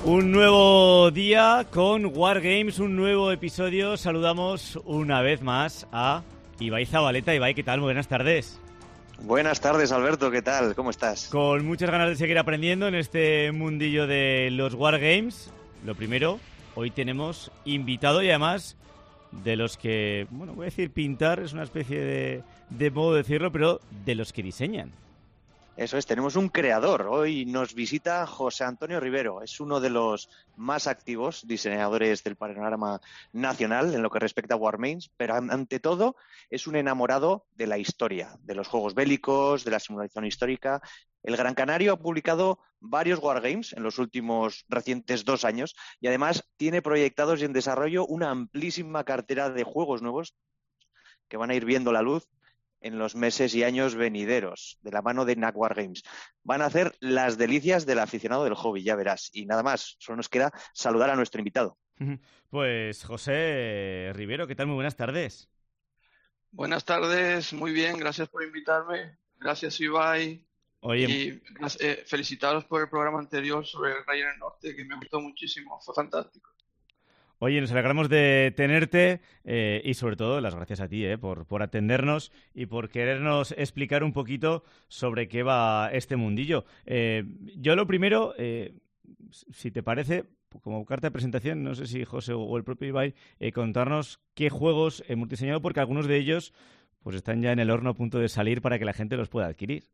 Un nuevo día con Wargames, un nuevo episodio. Saludamos una vez más a Ibai Zabaleta. Ibai, ¿qué tal? Muy buenas tardes. Buenas tardes, Alberto, ¿qué tal? ¿Cómo estás? Con muchas ganas de seguir aprendiendo en este mundillo de los Wargames. Lo primero, hoy tenemos invitado y además de los que, bueno, voy a decir pintar, es una especie de modo de decirlo, pero de los que diseñan. Eso es, tenemos un creador. Hoy nos visita José Antonio Rivero. Es uno de los más activos diseñadores del panorama nacional en lo que respecta a Wargames, pero ante todo es un enamorado de la historia, de los juegos bélicos, de la simulación histórica. El Gran Canario ha publicado varios Wargames en los últimos recientes 2 años y además tiene proyectados y en desarrollo una amplísima cartera de juegos nuevos que van a ir viendo la luz en los meses y años venideros, de la mano de NAC Wargames. Van a hacer las delicias del aficionado del hobby, ya verás. Y nada más, solo nos queda saludar a nuestro invitado. Pues José Rivero, ¿qué tal? Muy buenas tardes. Buenas tardes, muy bien, gracias por invitarme. Gracias, Ibai. Oye, y felicitaros por el programa anterior sobre el Rey en el Norte, que me gustó muchísimo, fue fantástico. Oye, nos alegramos de tenerte y sobre todo las gracias a ti por atendernos y por querernos explicar un poquito sobre qué va este mundillo. Yo lo primero, si te parece, como carta de presentación, no sé si José o el propio Ibai, contarnos qué juegos hemos diseñado, porque algunos de ellos pues están ya en el horno a punto de salir para que la gente los pueda adquirir.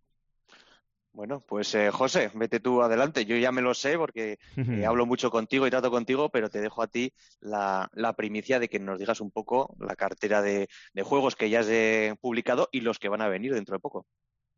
Bueno, pues José, vete tú adelante. Yo ya me lo sé porque hablo mucho contigo y trato contigo, pero te dejo a ti la primicia de que nos digas un poco la cartera de juegos que ya has publicado y los que van a venir dentro de poco.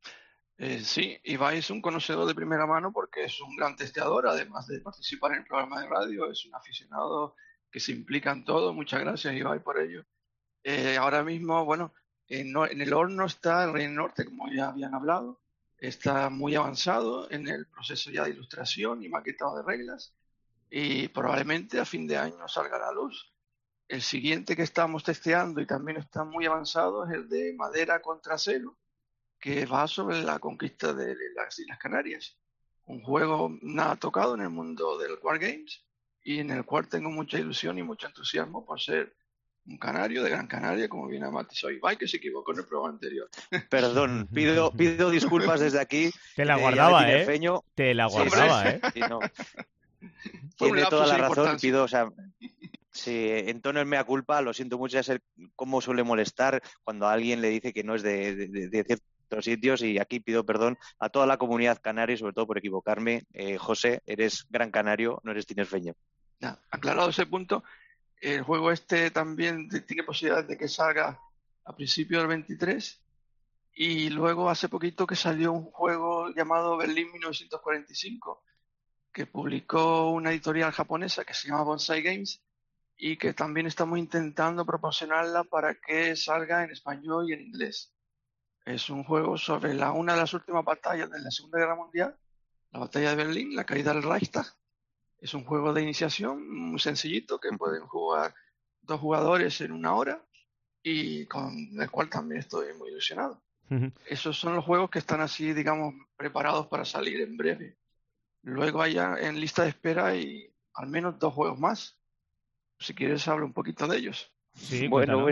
Sí, Ibai es un conocedor de primera mano porque es un gran testeador, además de participar en el programa de radio, es un aficionado que se implica en todo. Muchas gracias, Ibai, por ello. Ahora mismo, bueno, en el horno está el Rey del Norte, como ya habían hablado. Está muy avanzado en el proceso ya de ilustración y maquetado de reglas y probablemente a fin de año salga a la luz. El siguiente que estamos testeando y también está muy avanzado es el de Madera contra Celo, que va sobre la conquista de las Islas Canarias. Un juego nada tocado en el mundo del Wargames y en el cual tengo mucha ilusión y mucho entusiasmo por ser un canario de Gran Canaria, como bien ha matizado Ibai, que se equivocó en el programa anterior. Perdón, pido disculpas desde aquí. Te la guardaba, Te la guardaba, Sí, no. Tiene toda la razón, pido, o sea, si entono el mea culpa, lo siento mucho, ya sé cómo suele molestar cuando a alguien le dice que no es de ciertos sitios, y aquí pido perdón a toda la comunidad canaria, sobre todo por equivocarme. José, eres gran canario, no eres tinerfeño. Ya, aclarado ese punto, el juego este también tiene posibilidades de que salga a principios del 23 y luego hace poquito que salió un juego llamado Berlín 1945 que publicó una editorial japonesa que se llama Bonsai Games y que también estamos intentando proporcionarla para que salga en español y en inglés. Es un juego sobre una de las últimas batallas de la Segunda Guerra Mundial, la batalla de Berlín, la caída del Reichstag. Es un juego de iniciación muy sencillito que pueden jugar 2 jugadores en 1 hora y con el cual también estoy muy ilusionado. Esos son los juegos que están así, digamos, preparados para salir en breve. Luego hay en lista de espera y al menos 2 juegos más. Si quieres hablo un poquito de ellos. Sí, bueno.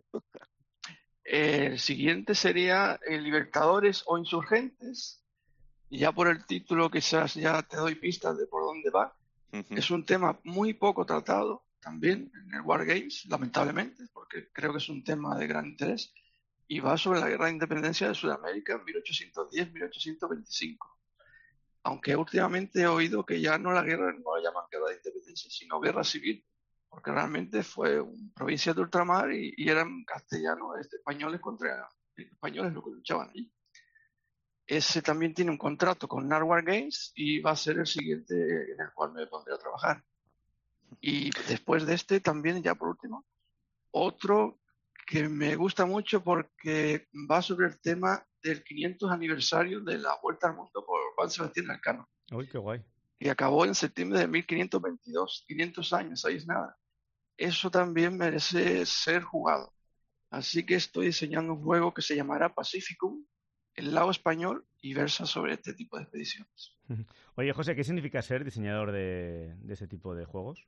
El siguiente sería Libertadores o Insurgentes. Y ya por el título quizás ya te doy pistas de por dónde va. Es un tema muy poco tratado también en el Wargames, lamentablemente, porque creo que es un tema de gran interés, y va sobre la guerra de independencia de Sudamérica en 1810-1825. Aunque últimamente he oído que ya no la llaman guerra de independencia, sino guerra civil, porque realmente fue una provincia de ultramar y eran castellanos, españoles contra españoles los que luchaban allí. Ese también tiene un contrato con NAC Wargames y va a ser el siguiente en el cual me pondré a trabajar. Y después de este también, ya por último, otro que me gusta mucho porque va sobre el tema del 500 aniversario de la Vuelta al Mundo por Juan Sebastián Elcano. ¡Uy, qué guay! Y acabó en septiembre de 1522, 500 años, ahí es nada. Eso también merece ser jugado. Así que estoy diseñando un juego que se llamará Pacificum, el lado español, y versa sobre este tipo de expediciones. Oye, José, ¿qué significa ser diseñador de ese tipo de juegos?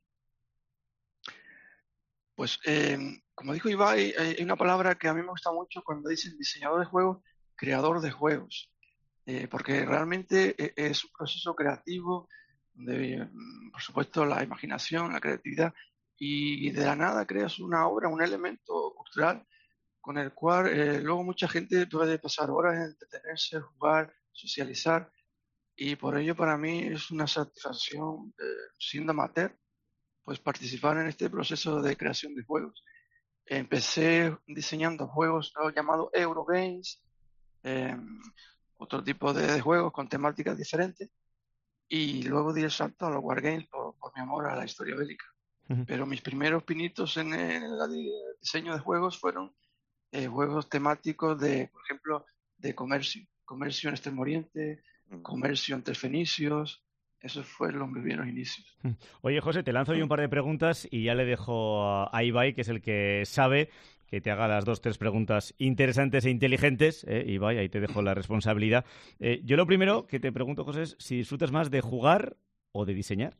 Pues, como dijo Ibai, hay una palabra que a mí me gusta mucho cuando dicen diseñador de juegos, creador de juegos, porque realmente es un proceso creativo de, por supuesto, la imaginación, la creatividad, y de la nada creas una obra, un elemento cultural con el cual luego mucha gente puede pasar horas en entretenerse, jugar, socializar, y por ello para mí es una satisfacción, siendo amateur, pues participar en este proceso de creación de juegos. Empecé diseñando juegos llamados Eurogames, eh, otro tipo de juegos con temáticas diferentes, y luego di el salto a los Wargames por mi amor a la historia bélica. Pero mis primeros pinitos en el diseño de juegos fueron juegos temáticos de, por ejemplo, de comercio en Extremo Oriente, comercio entre fenicios. Esos fueron mis primeros inicios. Oye, José, te lanzo yo un par de preguntas y ya le dejo a Ibai, que es el que sabe, que te haga las 2, 3 preguntas interesantes e inteligentes. Ibai, ahí te dejo la responsabilidad. Yo lo primero que te pregunto, José, es si disfrutas más de jugar o de diseñar.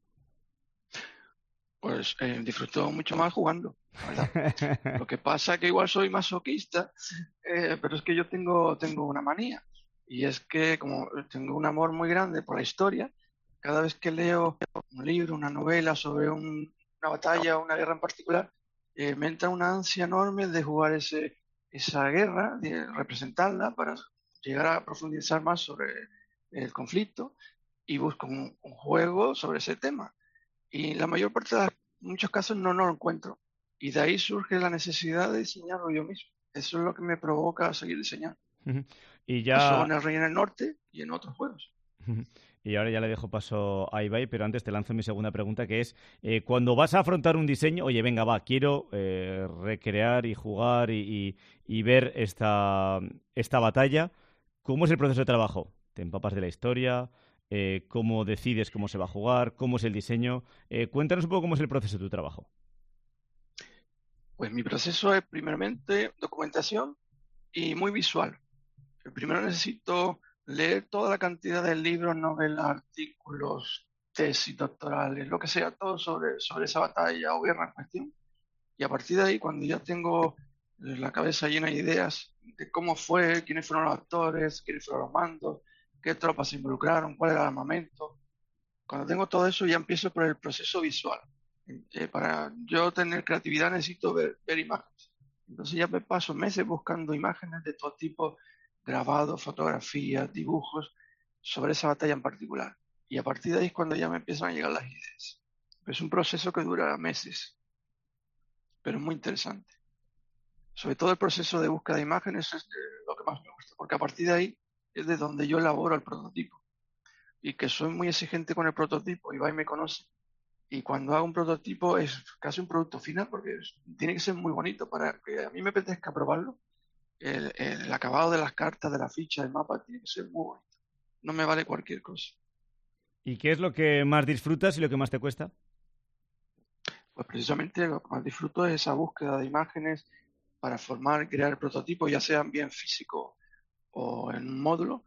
Pues disfruto mucho más jugando, la verdad. Lo que pasa es que igual soy masoquista, pero es que yo tengo una manía. Y es que como tengo un amor muy grande por la historia, cada vez que leo un libro, una novela sobre una batalla o una guerra en particular, me entra una ansia enorme de jugar esa guerra, de representarla para llegar a profundizar más sobre el conflicto y busco un juego sobre ese tema. Y la mayor parte de muchos casos no lo encuentro. Y de ahí surge la necesidad de diseñarlo yo mismo. Eso es lo que me provoca seguir diseñando. Y Eso ya... en el Rey en el Norte y en otros juegos. Y ahora ya le dejo paso a Ibai, pero antes te lanzo mi segunda pregunta, que es, cuando vas a afrontar un diseño, oye, venga, va, quiero recrear y jugar y ver esta batalla, ¿cómo es el proceso de trabajo? ¿Te empapas de la historia? ¿Cómo decides cómo se va a jugar? ¿Cómo es el diseño? Cuéntanos un poco cómo es el proceso de tu trabajo. Pues mi proceso es primeramente documentación y muy visual. Primero necesito leer toda la cantidad de libros, novelas, artículos, tesis doctorales, lo que sea, todo sobre esa batalla o guerra en cuestión. Y a partir de ahí, cuando ya tengo la cabeza llena de ideas de cómo fue, quiénes fueron los actores, quiénes fueron los mandos, qué tropas se involucraron, cuál era el armamento, cuando tengo todo eso ya empiezo por el proceso visual. Para yo tener creatividad necesito ver imágenes. Entonces ya me paso meses buscando imágenes de todo tipo, grabados, fotografías, dibujos, sobre esa batalla en particular. Y a partir de ahí es cuando ya me empiezan a llegar las ideas. Es un proceso que dura meses, pero es muy interesante. Sobre todo el proceso de búsqueda de imágenes es lo que más me gusta, porque a partir de ahí es de donde yo elaboro el prototipo. Y que soy muy exigente con el prototipo, Ibai me conoce, y cuando hago un prototipo es casi un producto final, porque tiene que ser muy bonito para que a mí me apetezca probarlo. El acabado de las cartas, de la ficha, del mapa, tiene que ser muy bonito. No me vale cualquier cosa. ¿Y qué es lo que más disfrutas y lo que más te cuesta? Pues precisamente lo que más disfruto es esa búsqueda de imágenes para formar y crear el prototipo, ya sean bien físico o en un módulo,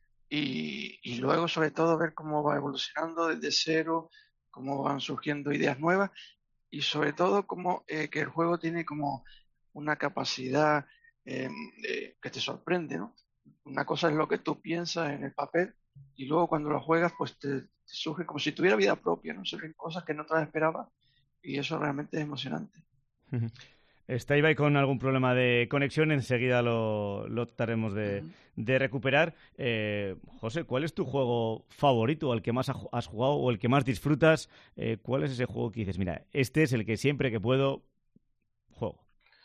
y luego sobre todo ver cómo va evolucionando desde cero, cómo van surgiendo ideas nuevas y sobre todo cómo que el juego tiene como una capacidad que te sorprende, ¿no? Una cosa es lo que tú piensas en el papel y luego cuando lo juegas pues te surge como si tuviera vida propia, ¿no? Surgen cosas que no te las esperabas y eso realmente es emocionante. Está Ibai con algún problema de conexión, enseguida lo trataremos de recuperar. José, ¿cuál es tu juego favorito, al que más has jugado o el que más disfrutas? ¿Cuál es ese juego que dices, mira, este es el que siempre que puedo juego?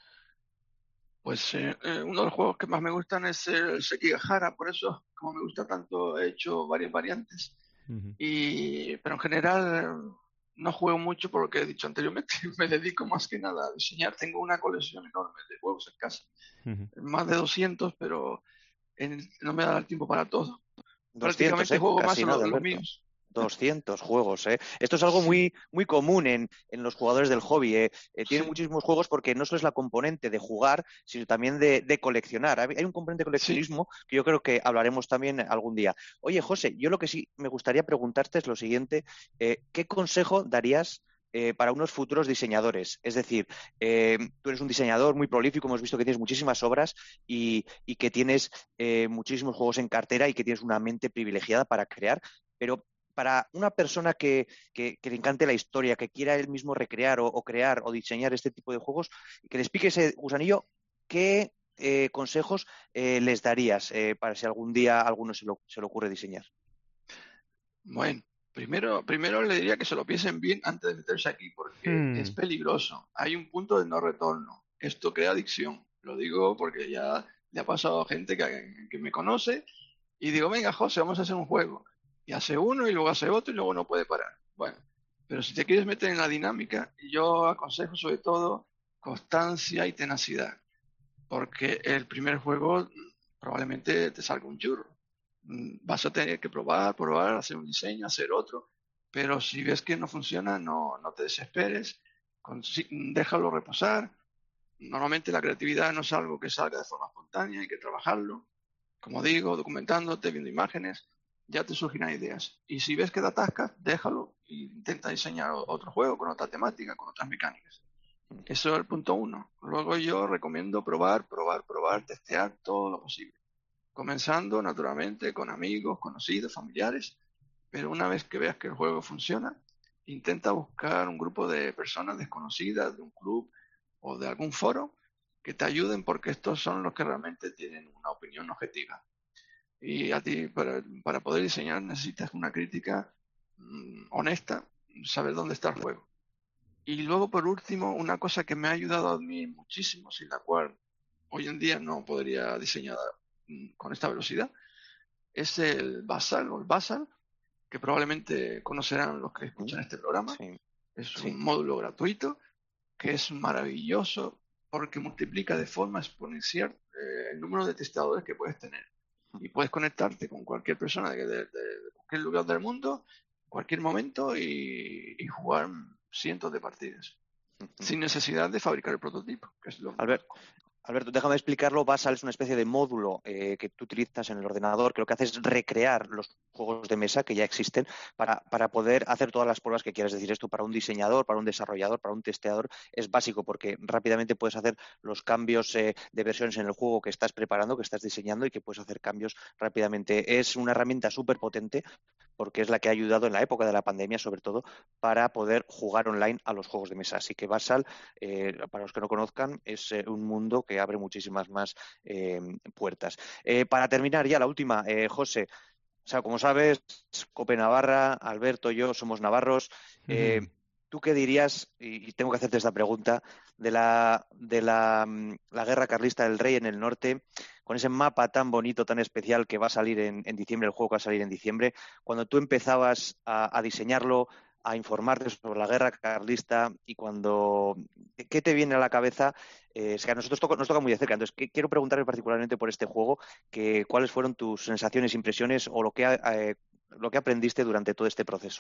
Pues uno de los juegos que más me gustan es el Sekigahara, por eso como me gusta tanto he hecho varias variantes. Pero en general no juego mucho porque he dicho anteriormente, me dedico más que nada a diseñar. Tengo una colección enorme de juegos en casa, más de 200, pero no me da el tiempo para todo. 200, Prácticamente juego más casi en nada, los Alberto. míos. 200 juegos, ¿eh? Esto es algo muy, muy común en los jugadores del hobby, ¿eh? Tienen muchísimos juegos porque no solo es la componente de jugar, sino también de coleccionar. Hay un componente de coleccionismo que yo creo que hablaremos también algún día. Oye, José, yo lo que sí me gustaría preguntarte es lo siguiente. ¿Qué consejo darías para unos futuros diseñadores? Es decir, tú eres un diseñador muy prolífico, hemos visto que tienes muchísimas obras y que tienes muchísimos juegos en cartera y que tienes una mente privilegiada para crear, pero para una persona que le encante la historia, que quiera él mismo recrear o crear o diseñar este tipo de juegos, que les pique ese gusanillo, ¿qué consejos les darías para si algún día a alguno se le ocurre diseñar? Bueno, primero le diría que se lo piensen bien antes de meterse aquí, porque es peligroso. Hay un punto de no retorno. Esto crea adicción. Lo digo porque ya le ha pasado a gente que me conoce y digo, venga, José, vamos a hacer un juego. Y hace uno y luego hace otro y luego no puede parar. Bueno, pero si te quieres meter en la dinámica, yo aconsejo sobre todo constancia y tenacidad, porque el primer juego probablemente te salga un churro. Vas a tener que probar, hacer un diseño, hacer otro, pero si ves que no funciona, no te desesperes, déjalo reposar. Normalmente la creatividad no es algo que salga de forma espontánea, hay que trabajarlo. Como digo, documentándote, viendo imágenes, ya te surgirán ideas. Y si ves que te atascas, déjalo e intenta diseñar otro juego con otra temática, con otras mecánicas. Eso es el punto 1. Luego yo recomiendo probar, testear todo lo posible. Comenzando naturalmente con amigos, conocidos, familiares, pero una vez que veas que el juego funciona, intenta buscar un grupo de personas desconocidas, de un club o de algún foro, que te ayuden, porque estos son los que realmente tienen una opinión objetiva. Y a ti, para poder diseñar, necesitas una crítica honesta, saber dónde está el juego. Y luego, por último, una cosa que me ha ayudado a mí muchísimo, sin la cual hoy en día no podría diseñar con esta velocidad, es el Basal o el Basal, que probablemente conocerán los que escuchan este programa. Sí, es un módulo gratuito que es maravilloso porque multiplica de forma exponencial el número de testadores que puedes tener. Y puedes conectarte con cualquier persona de cualquier lugar del mundo, en cualquier momento, y jugar cientos de partidas, sin necesidad de fabricar el prototipo, que es lo Alberto, déjame explicarlo. Basal es una especie de módulo que tú utilizas en el ordenador, que lo que hace es recrear los juegos de mesa que ya existen para poder hacer todas las pruebas que quieras. Decir, esto para un diseñador, para un desarrollador, para un testeador es básico, porque rápidamente puedes hacer los cambios de versiones en el juego que estás preparando, que estás diseñando, y que puedes hacer cambios rápidamente. Es una herramienta súper potente porque es la que ha ayudado en la época de la pandemia, sobre todo, para poder jugar online a los juegos de mesa. Así que Basal, para los que no conozcan, es un mundo que abre muchísimas más puertas. Para terminar ya, la última, José. O sea, como sabes, Cope Navarra, Alberto y yo somos navarros. ¿Tú qué dirías, y tengo que hacerte esta pregunta, de la guerra carlista del Rey en el norte, con ese mapa tan bonito, tan especial que va a salir en diciembre, el juego que va a salir en diciembre? Cuando tú empezabas a diseñarlo, a informarte sobre la guerra carlista, y ¿qué te viene a la cabeza? Es que a nosotros nos toca muy de cerca. Entonces, quiero preguntarle particularmente por este juego, ¿cuáles fueron tus sensaciones, impresiones o lo que aprendiste durante todo este proceso?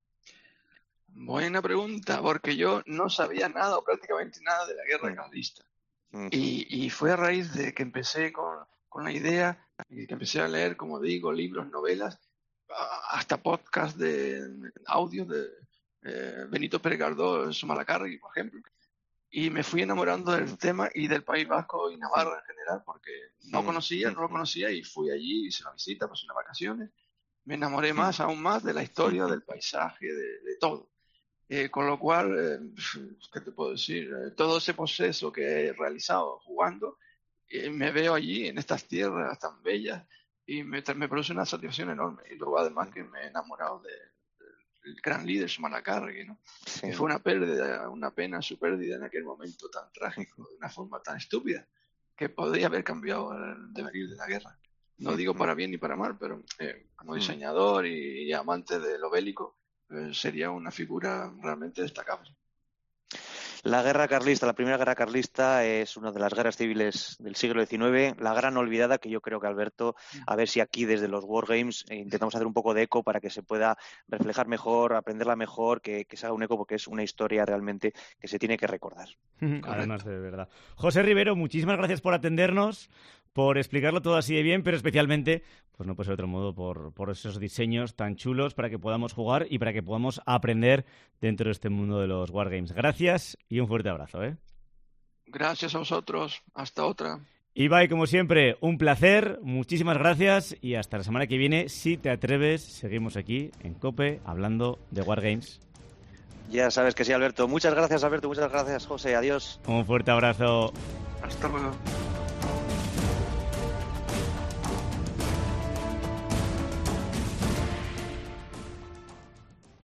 Buena pregunta, porque yo no sabía nada o prácticamente nada de la guerra carlista. Y fue a raíz de que empecé con la idea y que empecé a leer, como digo, libros, novelas, hasta podcast de audio de Benito Pérez Galdós, Zumalacárregui, por ejemplo. Y me fui enamorando del tema y del País Vasco y Navarra en general, porque no lo conocía, y fui allí, hice una visita, pasé unas vacaciones. Me enamoré aún más de la historia, del paisaje, de todo. Con lo cual, ¿qué te puedo decir? Todo ese proceso que he realizado jugando, me veo allí en estas tierras tan bellas y me produce una satisfacción enorme. Y luego, además, que me he enamorado del gran líder Zumalacárregui, ¿no? Sí. Que fue una pérdida, una pena su pérdida en aquel momento tan trágico, de una forma tan estúpida, que podría haber cambiado el devenir de la guerra. No digo para bien ni para mal, pero como diseñador y amante de lo bélico, sería una figura realmente destacable. La guerra carlista, la primera guerra carlista, es una de las guerras civiles del siglo XIX, la gran olvidada, que yo creo que, Alberto, a ver si aquí desde los Wargames intentamos hacer un poco de eco para que se pueda reflejar mejor, aprenderla mejor, que se haga un eco, porque es una historia realmente que se tiene que recordar. Además, de verdad. José Rivero, muchísimas gracias por atendernos, por explicarlo todo así de bien, pero especialmente, pues no puede ser de otro modo, por esos diseños tan chulos para que podamos jugar y para que podamos aprender dentro de este mundo de los Wargames. Gracias y un fuerte abrazo, ¿eh? Gracias a vosotros. Hasta otra. Ibai, como siempre, un placer, muchísimas gracias y hasta la semana que viene, si te atreves, seguimos aquí en COPE hablando de Wargames. Ya sabes que sí, Alberto. Muchas gracias, Alberto. Muchas gracias, José. Adiós. Un fuerte abrazo. Hasta luego.